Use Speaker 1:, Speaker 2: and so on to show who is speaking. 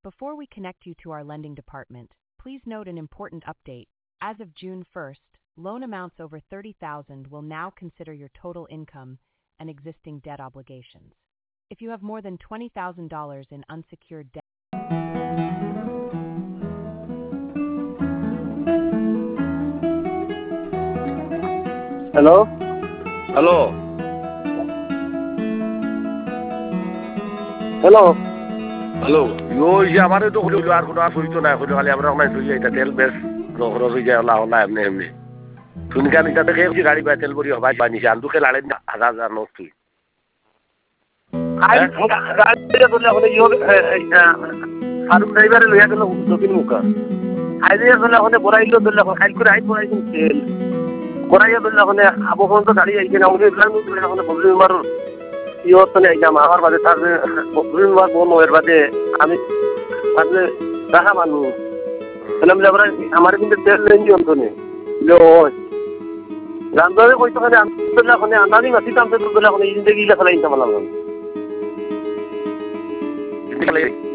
Speaker 1: Before we connect you to our lending department, please note an important update. As of June 1st, loan amounts over $30,000 will now consider your total income and existing debt obligations. If you have more than $20,000 in unsecured debt.
Speaker 2: Hello?
Speaker 3: Hello.
Speaker 2: Hello?
Speaker 3: Hello. Yo আমার তো হলো আর কোনো আসইতো না হলো খালি আমরা নাই তুই এটা তেল বেশ খরচ হই যায় আল্লাহ আল্লাহ এমনি এমনি শুনি কেন এটা দেখে কি গাড়ি পায় তেল ভরি হবাই বানিছে আন্দু কে লাড়ে না হাজার নোট তুই
Speaker 2: আই গাড়ি বললে হলে ইও ফারুক ড্রাইভারে লইয়া গেল দক্ষিণ মুখা আইলে বললে হলে বড়াইলো বললে খাইল করে আই বড়াইছেন তেল বড়াইয়া বললে হলে আবু ফোন তো গাড়ি আইছে না ওই প্ল্যান বললে হলে বললি মার ইও তো নেই জামা আমার বাদে তার বললি মার কোন এর বাদে আমি আসলে রাখা মানুষ তাহলে আমরা আমার কিন্তু তেল লেন দিও তো নেই লো রামদারে কইতো খালি আন্দোলন কোনে আনানি মাটি তামতে বললে কোনে জিন্দেগি লা ফলাই ইনশাআল্লাহ